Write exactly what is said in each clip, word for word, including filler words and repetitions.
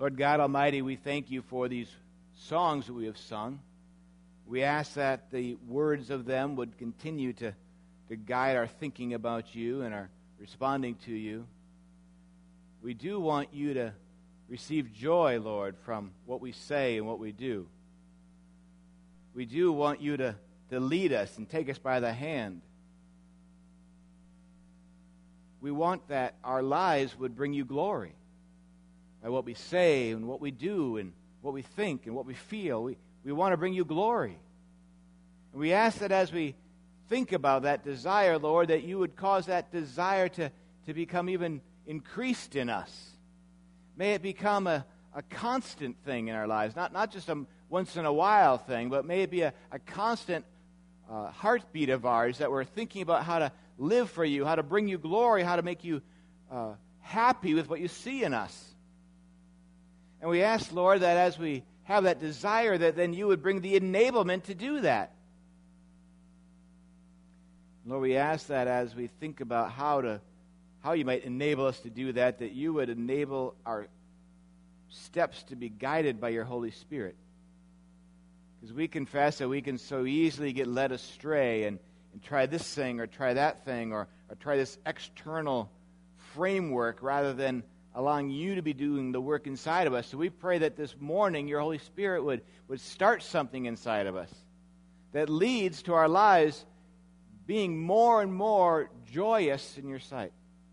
Lord God Almighty, we thank you for these songs that we have sung. We ask that the words of them would continue to, to guide our thinking about you and our responding to you. We do want you to receive joy, Lord, from what we say and what we do. We do want you to, to lead us and take us by the hand. We want that our lives would bring you glory by what we say and what we do and what we think and what we feel. We, we want to bring you glory. And we ask that as we think about that desire, Lord, that you would cause that desire to, to become even increased in us. May it become a, a constant thing in our lives, not, not just a once-in-a-while thing, but may it be a, a constant uh, heartbeat of ours that we're thinking about how to live for you, how to bring you glory, how to make you uh, happy with what you see in us. And we ask, Lord, that as we have that desire, that then you would bring the enablement to do that. Lord, we ask that as we think about how to, how you might enable us to do that, that you would enable our steps to be guided by your Holy Spirit. Because we confess that we can so easily get led astray and, and try this thing or try that thing or, or try this external framework rather than allowing you to be doing the work inside of us. So we pray that this morning your Holy Spirit would, would start something inside of us that leads to our lives being more and more joyous in your sight.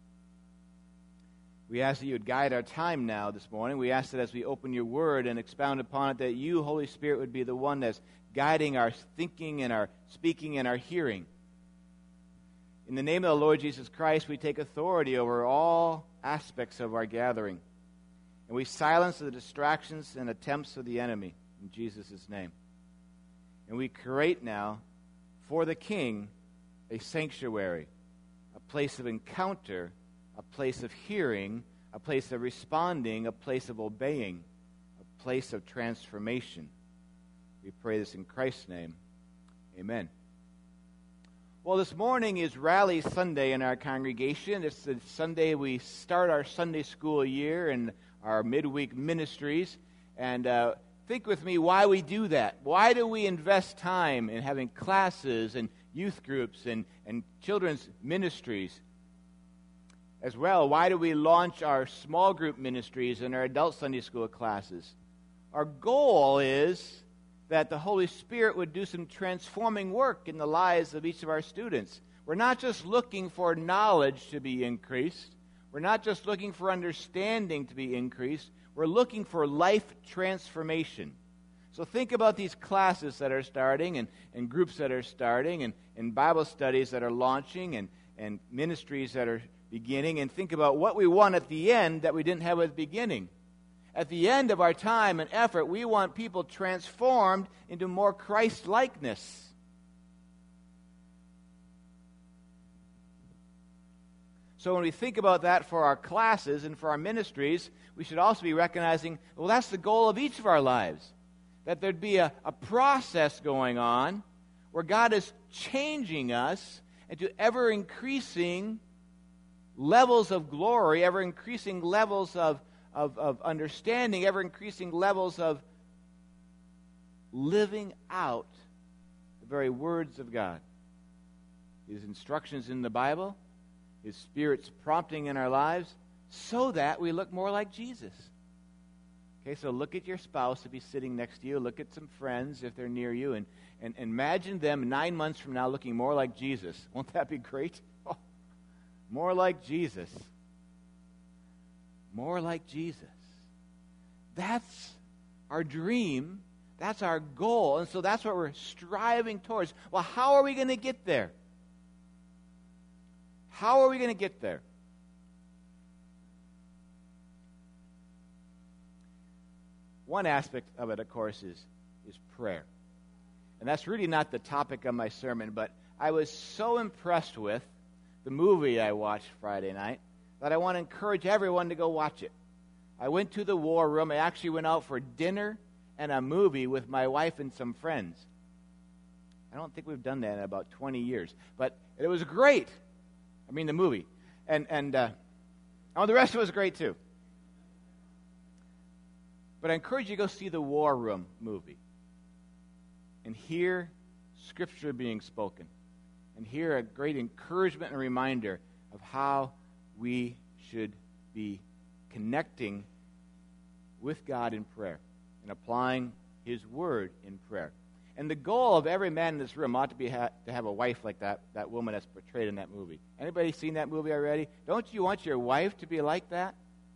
We ask that you would guide our time now this morning. We ask that as we open your word and expound upon it, that you, Holy Spirit, would be the one that's guiding our thinking and our speaking and our hearing. In the name of the Lord Jesus Christ, we take authority over all aspects of our gathering. And we silence the distractions and attempts of the enemy in Jesus' name. And we create now for the King a sanctuary, a place of encounter, a place of hearing, a place of responding, a place of obeying, a place of transformation. We pray this in Christ's name. Amen. Well, this morning is Rally Sunday in our congregation. It's the Sunday we start our Sunday school year and our midweek ministries. And uh, think with me why we do that. Why do we invest time in having classes and youth groups and, and children's ministries? As well, why do we launch our small group ministries and our adult Sunday school classes? Our goal is that the Holy Spirit would do some transforming work in the lives of each of our students. We're not just looking for knowledge to be increased. We're not just looking for understanding to be increased. We're looking for life transformation. So think about these classes that are starting and, and groups that are starting and, and Bible studies that are launching and, and ministries that are beginning, and think about what we want at the end that we didn't have at the beginning. At the end of our time and effort, we want people transformed into more Christ-likeness. So when we think about that for our classes and for our ministries, we should also be recognizing, well, that's the goal of each of our lives. That there'd be a, a process going on where God is changing us into ever-increasing levels of glory, ever-increasing levels of, of, of understanding, ever-increasing levels of living out the very words of God. His instructions in the Bible, His Spirit's prompting in our lives, so that we look more like Jesus. Okay, so look at your spouse if he's sitting next to you. Look at some friends if they're near you, and, and, and imagine them nine months from now looking more like Jesus. Won't that be great? Oh, more like Jesus. More like Jesus. That's our dream. That's our goal. And so that's what we're striving towards. Well, how are we going to get there? How are we going to get there? One aspect of it, of course, is, is prayer. And that's really not the topic of my sermon, but I was so impressed with the movie I watched Friday night that I want to encourage everyone to go watch it. I went to the War Room. I actually went out for dinner and a movie with my wife and some friends. I don't think we've done that in about twenty years. But it was great. I mean, the movie. And, and uh, oh, the rest of it was great, too. But I encourage you to go see the War Room movie and hear Scripture being spoken and hear a great encouragement and reminder of how we should be connecting with God in prayer and applying His Word in prayer. And the goal of every man in this room ought to be ha- to have a wife like that, that woman that's portrayed in that movie. Anybody seen that movie already? Don't you want your wife to be like that?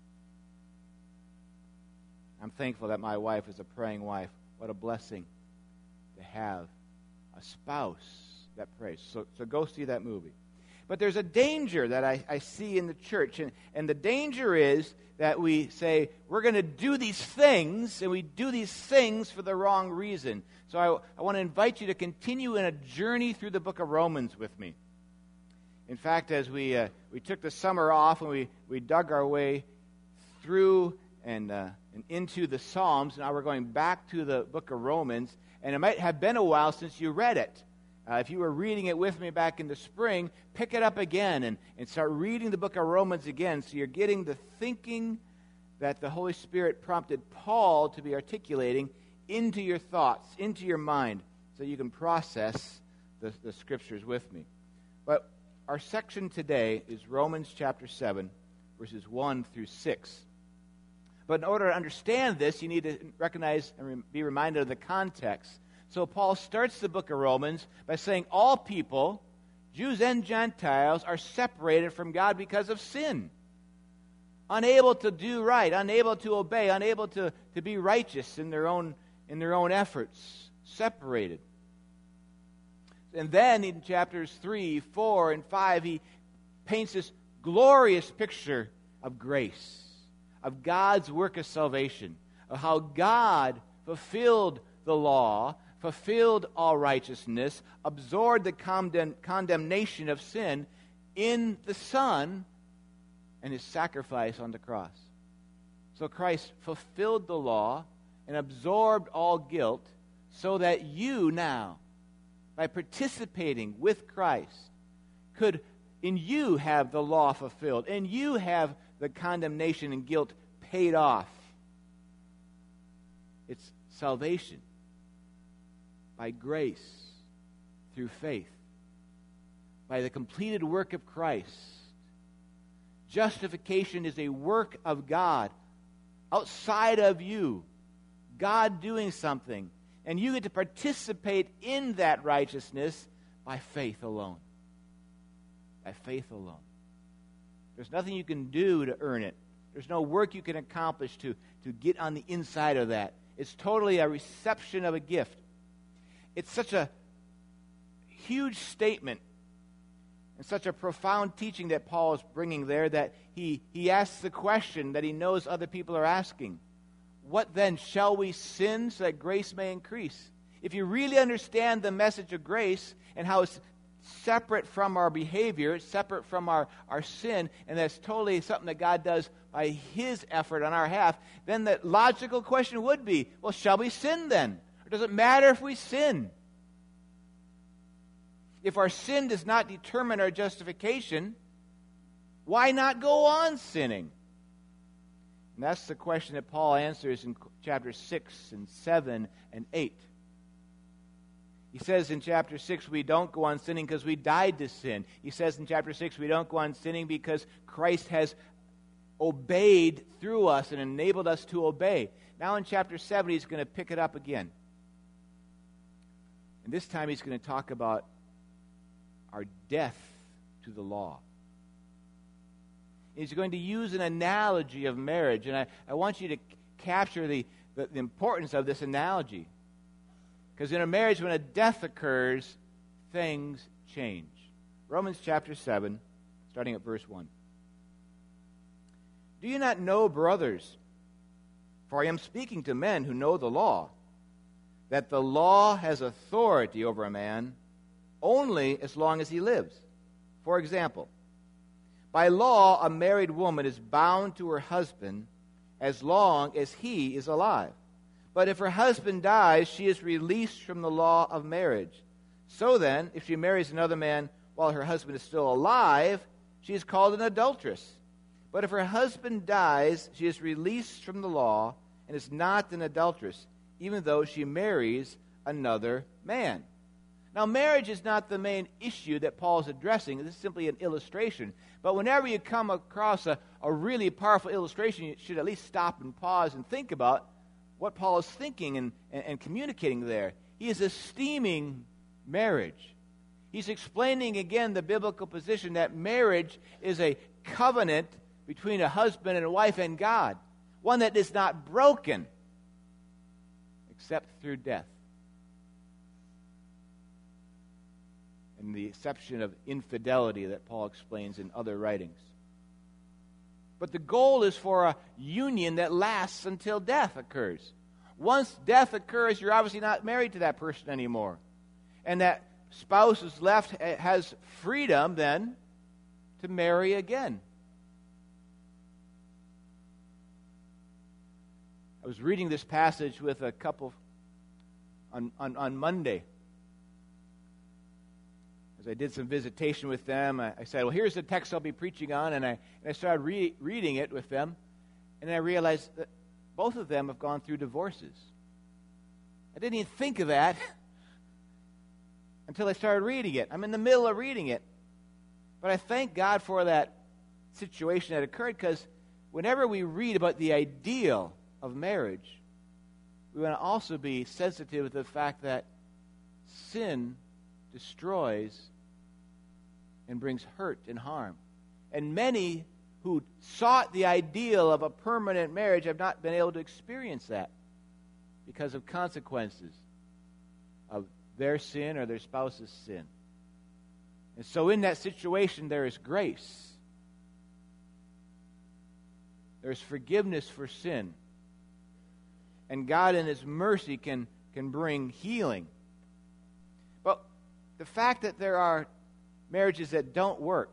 I'm thankful that my wife is a praying wife. What a blessing to have a spouse that prays. So, so go see that movie. But there's a danger that I, I see in the church, and, and the danger is that we say, we're going to do these things, and we do these things for the wrong reason. So I, I want to invite you to continue in a journey through the book of Romans with me. In fact, as we uh, we took the summer off and we, we dug our way through and, uh, and into the Psalms, now we're going back to the book of Romans, and it might have been a while since you read it. Uh, if you were reading it with me back in the spring, pick it up again and, and start reading the book of Romans again, so you're getting the thinking that the Holy Spirit prompted Paul to be articulating into your thoughts, into your mind, so you can process the, the Scriptures with me. But our section today is Romans chapter seven, verses one through six. But in order to understand this, you need to recognize and be reminded of the context. So Paul starts the book of Romans by saying all people, Jews and Gentiles, are separated from God because of sin. Unable to do right, unable to obey, unable to, to be righteous in their own in their own efforts. Separated. And then in chapters three, four, and five, he paints this glorious picture of grace, of God's work of salvation, of how God fulfilled the law, fulfilled all righteousness, absorbed the condemn- condemnation of sin in the Son and His sacrifice on the cross. So Christ fulfilled the law and absorbed all guilt so that you now, by participating with Christ, could in you have the law fulfilled, and you have the condemnation and guilt paid off. It's salvation by grace through faith, by the completed work of Christ. Justification is a work of God outside of you, God doing something, and you get to participate in that righteousness by faith alone. By faith alone. There's nothing you can do to earn it. There's no work you can accomplish to, to get on the inside of that. It's totally a reception of a gift. It's such a huge statement and such a profound teaching that Paul is bringing there that he, he asks the question that he knows other people are asking. What then? Shall we sin so that grace may increase? If you really understand the message of grace and how it's separate from our behavior, it's separate from our, our sin, and that's totally something that God does by His effort on our behalf, then the logical question would be, well, shall we sin then? Or does it matter if we sin? If our sin does not determine our justification, why not go on sinning? And that's the question that Paul answers in chapters six and seven and eight. He says in chapter six, we don't go on sinning because we died to sin. He says in chapter six, we don't go on sinning because Christ has obeyed through us and enabled us to obey. Now in chapter seven, he's going to pick it up again. And this time he's going to talk about our death to the law. He's going to use an analogy of marriage, and I, I want you to c- capture the, the, the importance of this analogy. Because in a marriage, when a death occurs, things change. Romans chapter seven, starting at verse one. Do you not know, brothers, for I am speaking to men who know the law, that the law has authority over a man only as long as he lives? For example, by law, a married woman is bound to her husband as long as he is alive. But if her husband dies, she is released from the law of marriage. So then, if she marries another man while her husband is still alive, she is called an adulteress. But if her husband dies, she is released from the law and is not an adulteress, even though she marries another man. Now, marriage is not the main issue that Paul is addressing. This is simply an illustration. But whenever you come across a, a really powerful illustration, you should at least stop and pause and think about what Paul is thinking and, and, and communicating there. He is esteeming marriage. He's explaining again the biblical position that marriage is a covenant between a husband and a wife and God, one that is not broken except through death. And the exception of infidelity that Paul explains in other writings. But the goal is for a union that lasts until death occurs. Once death occurs, you're obviously not married to that person anymore. And that spouse is left, has freedom then to marry again. I was reading this passage with a couple on, on, on Monday. As I did some visitation with them, I, I said, well, here's the text I'll be preaching on, and I, and I started re- reading it with them, and I realized that both of them have gone through divorces. I didn't even think of that until I started reading it. I'm in the middle of reading it. But I thank God for that situation that occurred, because whenever we read about the ideal of marriage, we want to also be sensitive to the fact that sin destroys and brings hurt and harm. And many who sought the ideal of a permanent marriage have not been able to experience that because of consequences of their sin or their spouse's sin. And so in that situation, there is grace. There's forgiveness for sin. And God in His mercy can, can bring healing. But the fact that there are marriages that don't work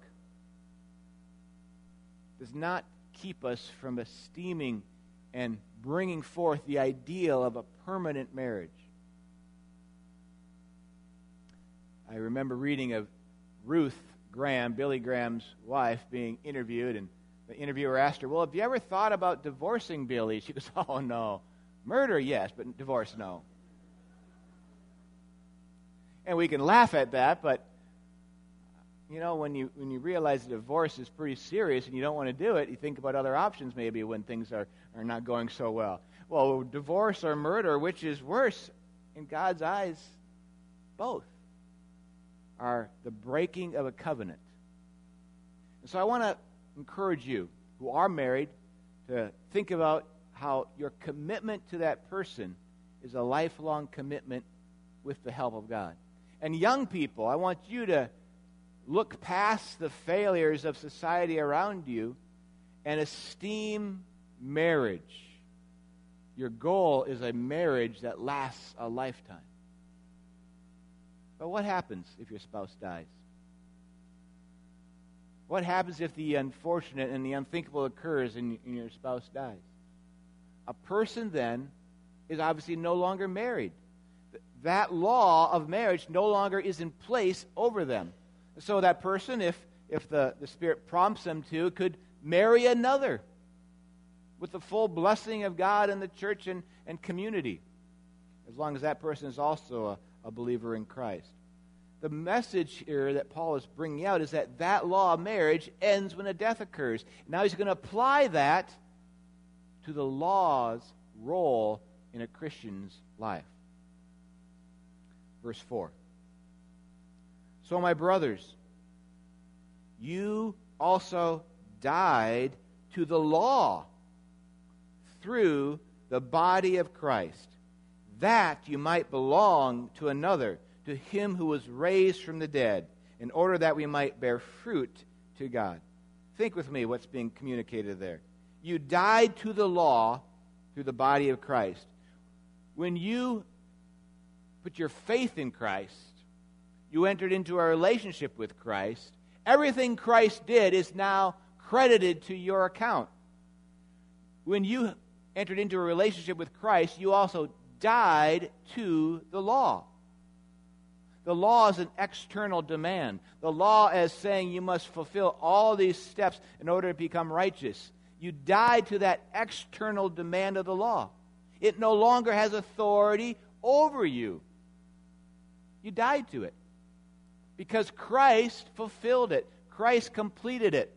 does not keep us from esteeming and bringing forth the ideal of a permanent marriage. I remember reading of Ruth Graham, Billy Graham's wife, being interviewed, and the interviewer asked her, well, have you ever thought about divorcing Billy? She goes, oh, no. Murder, yes, but divorce, no. And we can laugh at that, but you know, when you when you realize that divorce is pretty serious and you don't want to do it, you think about other options maybe when things are, are not going so well. Well, divorce or murder, which is worse? In God's eyes, both are the breaking of a covenant. And so I want to encourage you who are married to think about how your commitment to that person is a lifelong commitment with the help of God. And young people, I want you to look past the failures of society around you and esteem marriage. Your goal is a marriage that lasts a lifetime. But what happens if your spouse dies? What happens if the unfortunate and the unthinkable occurs and, and your spouse dies? A person then is obviously no longer married. That law of marriage no longer is in place over them. So that person, if, if the, the Spirit prompts them to, could marry another with the full blessing of God and the church and, and community, as long as that person is also a, a believer in Christ. The message here that Paul is bringing out is that that law of marriage ends when a death occurs. Now he's going to apply that to the law's role in a Christian's life. Verse four. So, my brothers, you also died to the law through the body of Christ, that you might belong to another, to Him who was raised from the dead, in order that we might bear fruit to God. Think with me what's being communicated there. You died to the law through the body of Christ. When you put your faith in Christ, you entered into a relationship with Christ. Everything Christ did is now credited to your account. When you entered into a relationship with Christ, you also died to the law. The law is an external demand. The law is saying you must fulfill all these steps in order to become righteous. You died to that external demand of the law. It no longer has authority over you. You died to it because Christ fulfilled it. Christ completed it.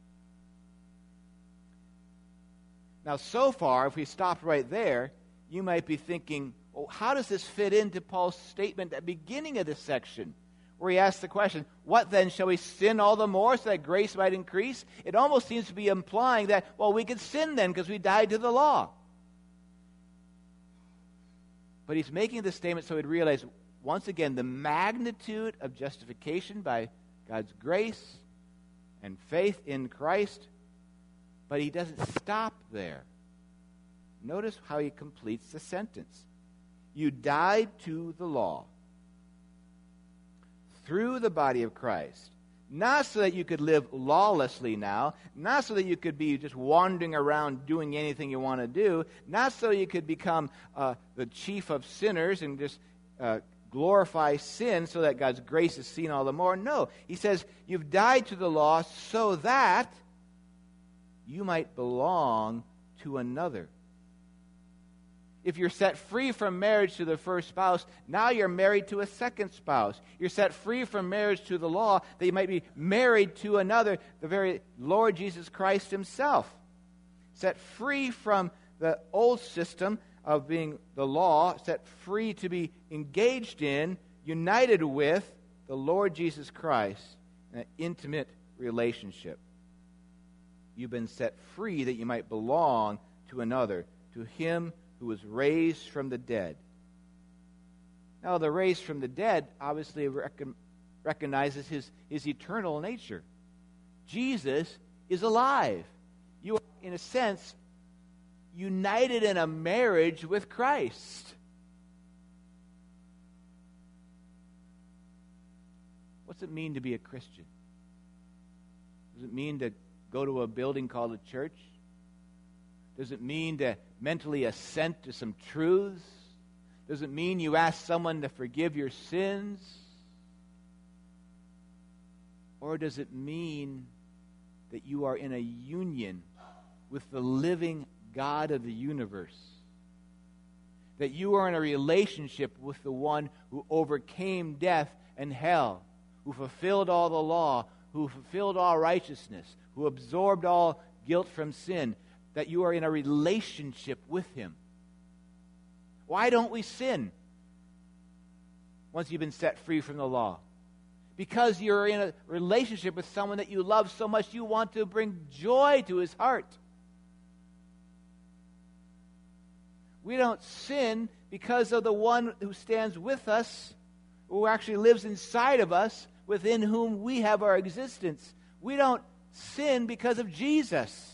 Now, so far, if we stopped right there, you might be thinking, well, how does this fit into Paul's statement at the beginning of this section, where he asks the question, what then, shall we sin all the more so that grace might increase? It almost seems to be implying that, well, we could sin then because we died to the law. But he's making this statement so he'd realize, once again, the magnitude of justification by God's grace and faith in Christ. But he doesn't stop there. Notice how he completes the sentence. You died to the law through the body of Christ, not so that you could live lawlessly now, not so that you could be just wandering around doing anything you want to do, not so you could become uh, the chief of sinners and just uh, glorify sin so that God's grace is seen all the more. No, he says you've died to the law so that you might belong to another. If you're set free from marriage to the first spouse, now you're married to a second spouse. You're set free from marriage to the law, that you might be married to another, the very Lord Jesus Christ himself. Set free from the old system of being the law, set free to be engaged in, united with the Lord Jesus Christ in an intimate relationship. You've been set free that you might belong to another, to him who was raised from the dead. Now, the raised from the dead obviously recon- recognizes his, his eternal nature. Jesus is alive. You are, in a sense, united in a marriage with Christ. What's it mean to be a Christian? Does it mean to go to a building called a church? Does it mean to mentally assent to some truths? Does it mean you ask someone to forgive your sins? Or does it mean that you are in a union with the living God of the universe? That you are in a relationship with the one who overcame death and hell, who fulfilled all the law, who fulfilled all righteousness, who absorbed all guilt from sin, that you are in a relationship with him. Why don't we sin once you've been set free from the law? Because you're in a relationship with someone that you love so much you want to bring joy to his heart. We don't sin because of the one who stands with us, who actually lives inside of us, within whom we have our existence. We don't sin because of Jesus.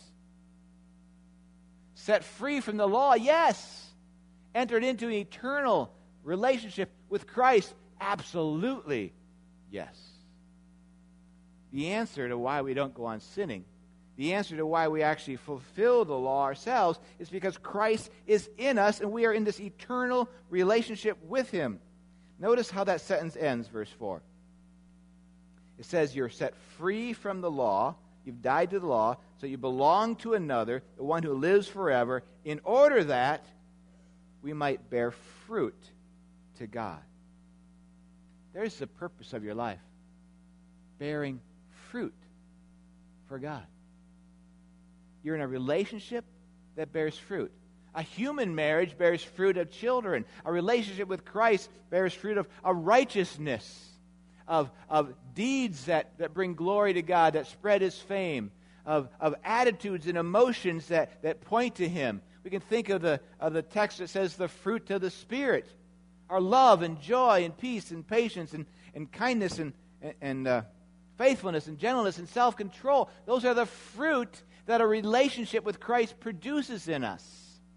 Set free from the law, yes. Entered into an eternal relationship with Christ, absolutely, yes. The answer to why we don't go on sinning, the answer to why we actually fulfill the law ourselves, is because Christ is in us and we are in this eternal relationship with him. Notice how that sentence ends, verse four. It says you're set free from the law, you've died to the law, so you belong to another, the one who lives forever, in order that we might bear fruit to God. There's the purpose of your life, bearing fruit for God. You're in a relationship that bears fruit. A human marriage bears fruit of children. A relationship with Christ bears fruit of, of righteousness, of, of deeds that, that bring glory to God, that spread his fame, of, of attitudes and emotions that, that point to him. We can think of the, of the text that says the fruit of the Spirit are love and joy and peace and patience and, and kindness and, and uh, faithfulness and gentleness and self-control. Those are the fruit that a relationship with Christ produces in us.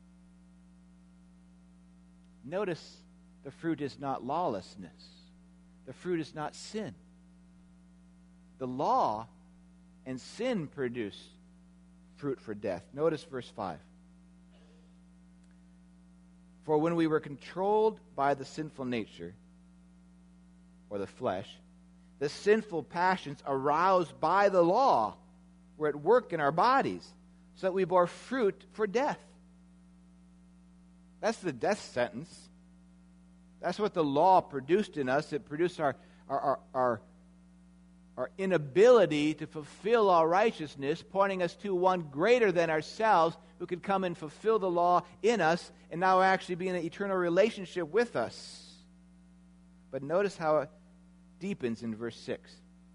Notice the fruit is not lawlessness. The fruit is not sin. The law and sin produce fruit for death. Notice verse five. For when we were controlled by the sinful nature, or the flesh, the sinful passions aroused by the law were at work in our bodies, so that we bore fruit for death. That's the death sentence. That's what the law produced in us. It produced our, our, our, our, our inability to fulfill all righteousness, pointing us to one greater than ourselves who could come and fulfill the law in us and now actually be in an eternal relationship with us. But notice how it deepens in verse six.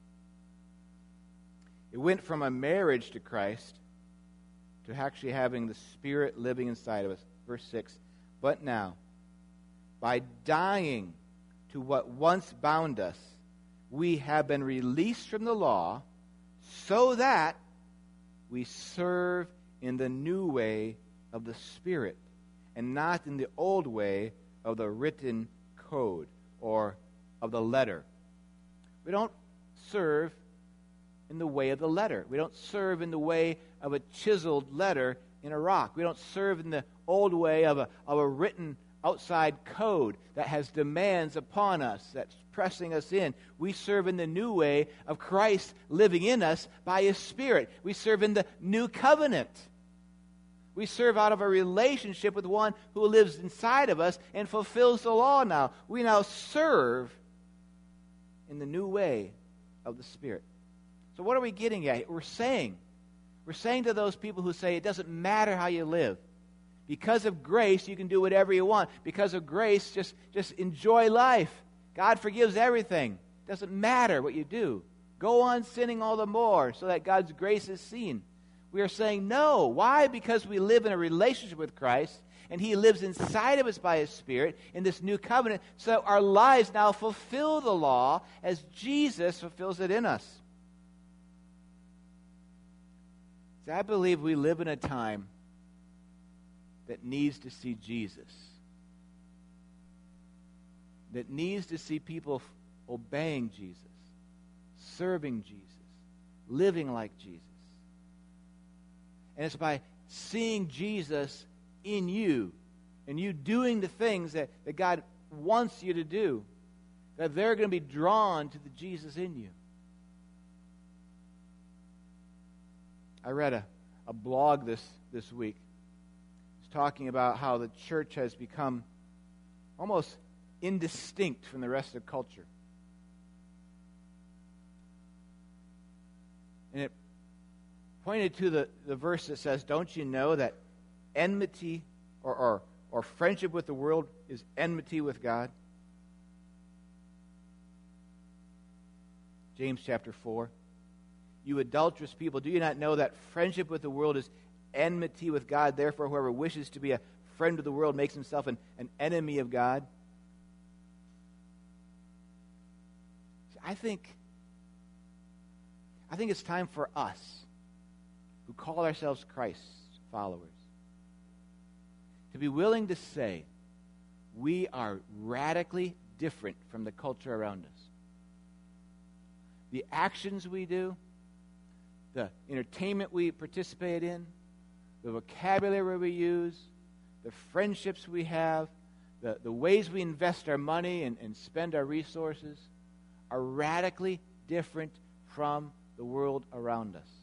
It went from a marriage to Christ to actually having the Spirit living inside of us. Verse six, but now, by dying to what once bound us, we have been released from the law so that we serve in the new way of the Spirit and not in the old way of the written code or of the letter. We don't serve in the way of the letter. We don't serve in the way of a chiseled letter in a rock. We don't serve in the old way of a, of a written outside code that has demands upon us, that's pressing us in. We serve in the new way of Christ living in us by His Spirit. We serve in the new covenant. We serve out of a relationship with one who lives inside of us and fulfills the law now. We now serve in the new way of the Spirit. So what are we getting at? We're saying, we're saying to those people who say it doesn't matter how you live. Because of grace, you can do whatever you want. Because of grace, just, just enjoy life. God forgives everything. It doesn't matter what you do. Go on sinning all the more so that God's grace is seen. We are saying no. Why? Because we live in a relationship with Christ, and He lives inside of us by His Spirit in this new covenant, so our lives now fulfill the law as Jesus fulfills it in us. See, I believe we live in a time that needs to see Jesus, that needs to see people obeying Jesus, serving Jesus, living like Jesus. And it's by seeing Jesus in you and you doing the things that, that God wants you to do that they're going to be drawn to the Jesus in you. I read a, a blog this, this week. It's talking about how the church has become almost indistinct from the rest of culture. And it pointed to the, the verse that says, don't you know that enmity or, or, or friendship with the world is enmity with God? James chapter four. You adulterous people, do you not know that friendship with the world is enmity with God? Therefore, whoever wishes to be a friend of the world makes himself an, an enemy of God. I think, I think it's time for us, who call ourselves Christ's followers, to be willing to say we are radically different from the culture around us. The actions we do, the entertainment we participate in, the vocabulary we use, the friendships we have, the, the ways we invest our money and, and spend our resources are radically different from the world around us.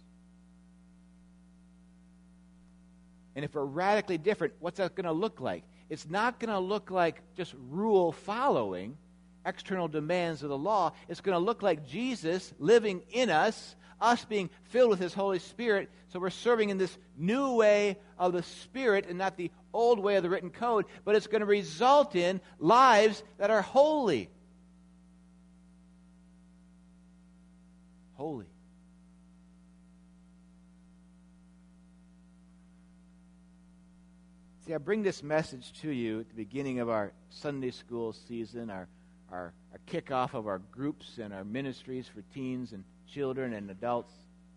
And if we're radically different, what's that going to look like? It's not going to look like just rule following, external demands of the law. It's going to look like Jesus living in us, us being filled with His Holy Spirit, so we're serving in this new way of the Spirit and not the old way of the written code, but it's going to result in lives that are holy. Holy. See, I bring this message to you at the beginning of our Sunday school season, our, our, our kickoff of our groups and our ministries for teens and children and adults,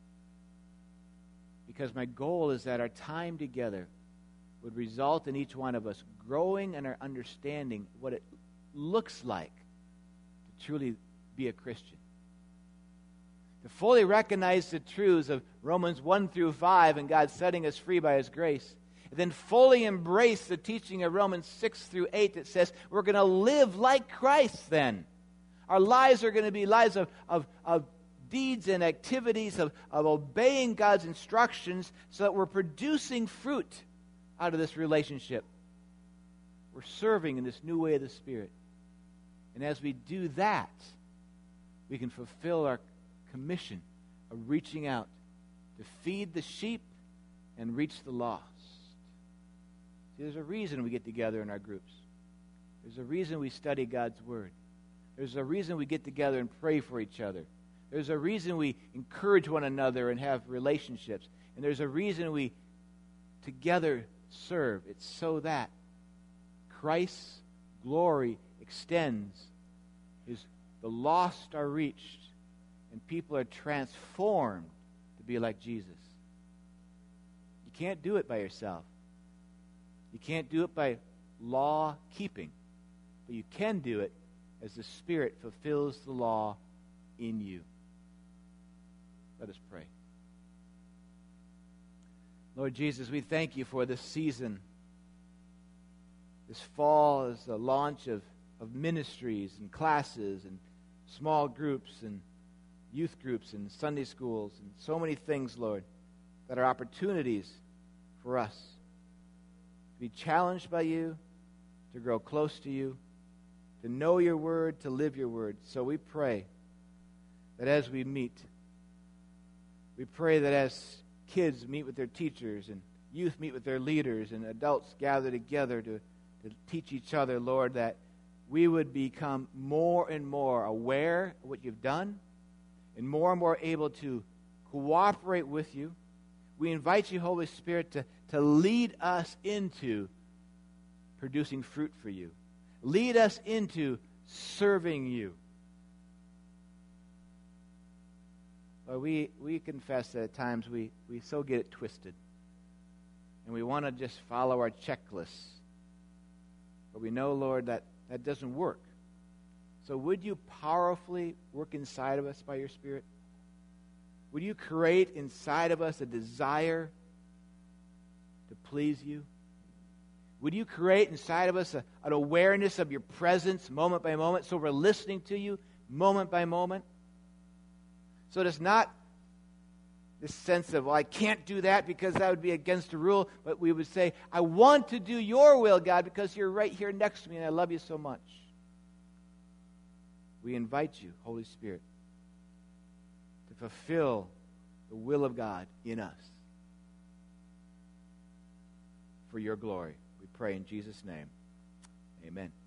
because my goal is that our time together would result in each one of us growing in our understanding what it looks like to truly be a Christian. To fully recognize the truths of Romans one through five and God setting us free by His grace. And then fully embrace the teaching of Romans six through eight that says we're going to live like Christ then. Our lives are going to be lives of, of, of deeds and activities of, of obeying God's instructions so that we're producing fruit out of this relationship. We're serving in this new way of the Spirit. And as we do that, we can fulfill our commission of reaching out to feed the sheep and reach the lost. See, there's a reason we get together in our groups. There's a reason we study God's Word. There's a reason we get together and pray for each other. There's a reason we encourage one another and have relationships. And there's a reason we together serve. It's so that Christ's glory extends, his, the lost are reached, and people are transformed to be like Jesus. You can't do it by yourself. You can't do it by law keeping, but you can do it as the Spirit fulfills the law in you. Let us pray. Lord Jesus, we thank you for this season. This fall is the launch of, of ministries and classes and small groups and youth groups and Sunday schools and so many things, Lord, that are opportunities for us to be challenged by you, to grow close to you, to know your word, to live your word. So we pray that as we meet, we pray that as kids meet with their teachers and youth meet with their leaders and adults gather together to, to teach each other, Lord, that we would become more and more aware of what you've done and more and more able to cooperate with you. We invite you, Holy Spirit, to, to lead us into producing fruit for you. Lead us into serving you. Lord, we, we confess that at times we, we so get it twisted. And we want to just follow our checklists. But we know, Lord, that that doesn't work. So would you powerfully work inside of us by your Spirit? Would you create inside of us a desire to please you? Would you create inside of us a, an awareness of your presence moment by moment so we're listening to you moment by moment? So it's not this sense of, well, I can't do that because that would be against the rule, but we would say, I want to do your will, God, because you're right here next to me and I love you so much. We invite you, Holy Spirit, to fulfill the will of God in us for your glory. We pray in Jesus' name. Amen.